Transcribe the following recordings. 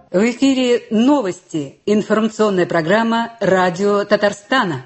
В эфире новости. Информационная программа «Радио Татарстана».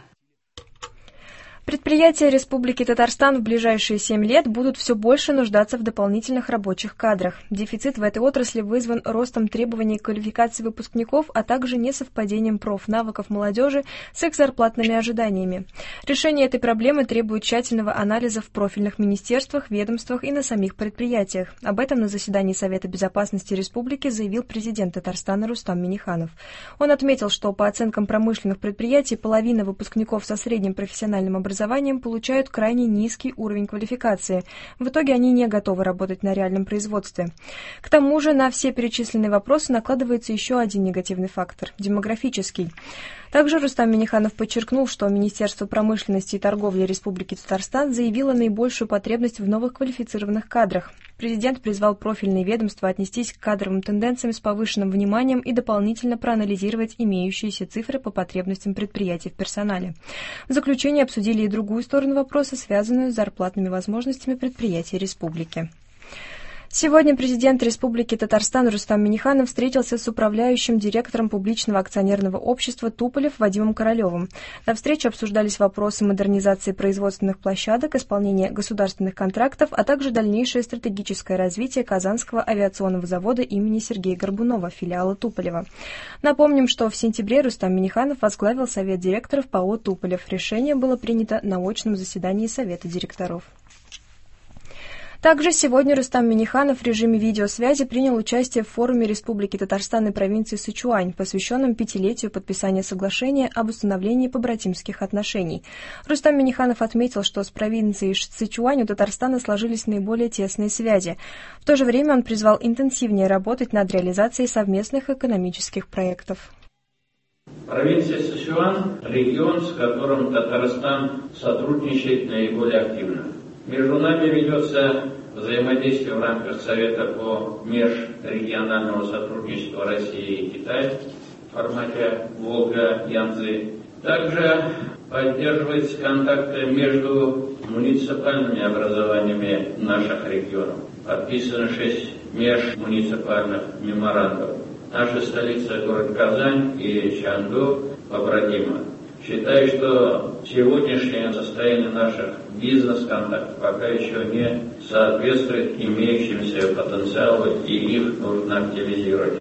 Предприятия Республики Татарстан в ближайшие 7 лет будут все больше нуждаться в дополнительных рабочих кадрах. Дефицит в этой отрасли вызван ростом требований к квалификации выпускников, а также несовпадением профнавыков молодежи с их зарплатными ожиданиями. Решение этой проблемы требует тщательного анализа в профильных министерствах, ведомствах и на самих предприятиях. Об этом на заседании Совета безопасности Республики заявил президент Татарстана Рустам Минниханов. Он отметил, что по оценкам промышленных предприятий половина выпускников со средним профессиональным образованием получают крайне низкий уровень квалификации. В итоге они не готовы работать на реальном производстве. К тому же на все перечисленные вопросы накладывается еще один негативный фактор – демографический. Также Рустам Минниханов подчеркнул, что Министерство промышленности и торговли Республики Татарстан заявило наибольшую потребность в новых квалифицированных кадрах. Президент призвал профильные ведомства отнестись к кадровым тенденциям с повышенным вниманием и дополнительно проанализировать имеющиеся цифры по потребностям предприятий в персонале. В заключение обсудили и другую сторону вопроса, связанную с зарплатными возможностями предприятий республики. Сегодня президент Республики Татарстан Рустам Минниханов встретился с управляющим директором публичного акционерного общества «Туполев» Вадимом Королевым. На встрече обсуждались вопросы модернизации производственных площадок, исполнения государственных контрактов, а также дальнейшее стратегическое развитие Казанского авиационного завода имени Сергея Горбунова, филиала Туполева. Напомним, что в сентябре Рустам Минниханов возглавил Совет директоров ПАО «Туполев». Решение было принято на очном заседании Совета директоров. Также сегодня Рустам Минниханов в режиме видеосвязи принял участие в форуме Республики Татарстан и провинции Сычуань, посвященном 5-летию подписания соглашения об установлении побратимских отношений. Рустам Минниханов отметил, что с провинцией Сычуань у Татарстана сложились наиболее тесные связи. В то же время он призвал интенсивнее работать над реализацией совместных экономических проектов. Провинция Сычуань – регион, с которым Татарстан сотрудничает наиболее активно. Между нами ведется взаимодействие в рамках Совета по межрегиональному сотрудничеству России и Китая в формате Волга-Янцзы. Также поддерживаются контакты между муниципальными образованиями наших регионов. Подписано 6 межмуниципальных меморандумов. Наша столица – город Казань и Чанду побратимы. Считаю, что сегодняшнее состояние наших бизнес-контактов пока еще не соответствует имеющимся потенциалу, и их нужно активизировать.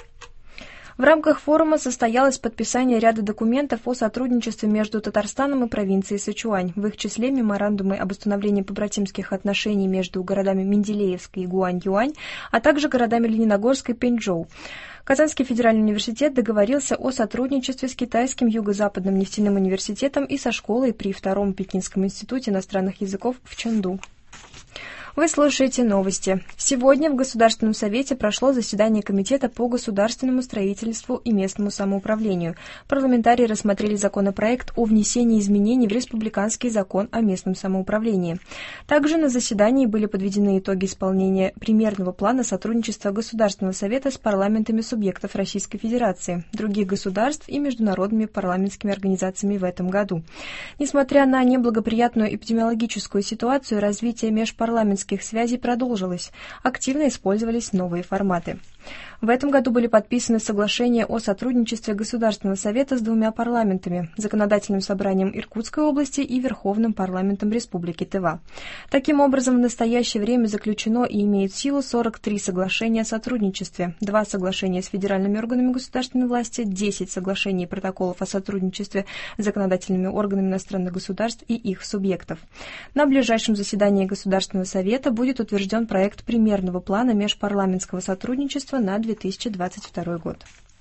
В рамках форума состоялось подписание ряда документов о сотрудничестве между Татарстаном и провинцией Сычуань, в их числе меморандумы об установлении побратимских отношений между городами Менделеевск и Гуань-Юань, а также городами Лениногорск и Пэнчжоу. Казанский федеральный университет договорился о сотрудничестве с Китайским юго-западным нефтяным университетом и со школой при Втором Пекинском институте иностранных языков в Чэнду. Вы слушаете новости. Сегодня в Государственном совете прошло заседание Комитета по государственному строительству и местному самоуправлению. Парламентарии рассмотрели законопроект о внесении изменений в Республиканский закон о местном самоуправлении. Также на заседании были подведены итоги исполнения примерного плана сотрудничества Государственного совета с парламентами субъектов Российской Федерации, других государств и международными парламентскими организациями в этом году. Несмотря на неблагоприятную эпидемиологическую ситуацию, развитие межпарламентских связей продолжилось. Активно использовались новые форматы. В этом году были подписаны соглашения о сотрудничестве Государственного совета с 2 парламентами – Законодательным собранием Иркутской области и Верховным парламентом Республики Тыва. Таким образом, в настоящее время заключено и имеет силу 43 соглашения о сотрудничестве, 2 соглашения с федеральными органами государственной власти, 10 соглашений и протоколов о сотрудничестве с законодательными органами иностранных государств и их субъектов. На ближайшем заседании Государственного совета будет утвержден проект примерного плана межпарламентского сотрудничества на 2022 год.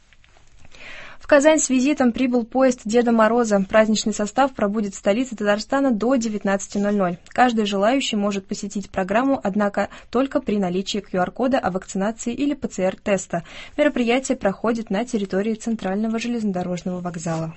В Казань с визитом прибыл поезд Деда Мороза. Праздничный состав пробудет в столице Татарстана до 19:00. Каждый желающий может посетить программу, однако только при наличии QR-кода о вакцинации или ПЦР-теста. Мероприятие проходит на территории Центрального железнодорожного вокзала.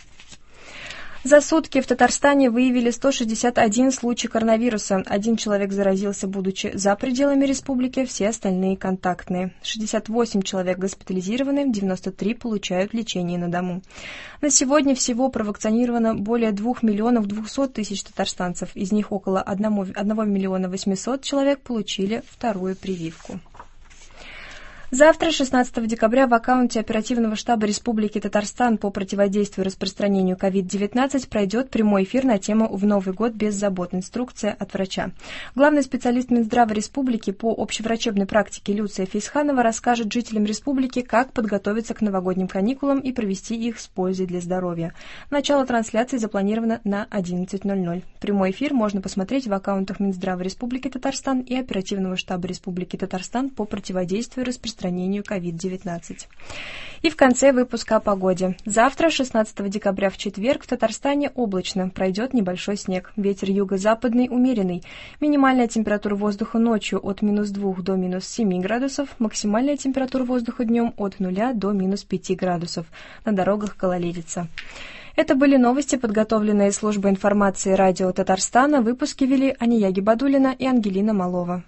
За сутки в Татарстане выявили 161 случай коронавируса. 1 человек заразился, будучи за пределами республики, все остальные контактные. 68 человек госпитализированы, 93 получают лечение на дому. На сегодня всего провакцинировано более 2 миллионов 200 тысяч татарстанцев. Из них около 1 миллиона 800 человек получили вторую прививку. Завтра, 16 декабря, в аккаунте оперативного штаба Республики Татарстан по противодействию распространению COVID-19 пройдет прямой эфир на тему «В Новый год без забот. Инструкция от врача». Главный специалист Минздрава Республики по общеврачебной практике Люция Фейсханова расскажет жителям республики, как подготовиться к новогодним каникулам и провести их с пользой для здоровья. Начало трансляции запланировано на 11:00. Прямой эфир можно посмотреть в аккаунтах Минздрава Республики Татарстан и оперативного штаба Республики Татарстан по противодействию распространению COVID-19. И в конце выпуска о погоде. Завтра, 16 декабря, в четверг, в Татарстане облачно, пройдет небольшой снег. Ветер юго-западный умеренный. Минимальная температура воздуха ночью от -2 до -7 градусов, максимальная температура воздуха днем от 0 до -5 градусов. На дорогах гололедица. Это были новости, подготовленные службой информации радио Татарстана. Выпуски вели Ания Гибадуллина и Ангелина Малова.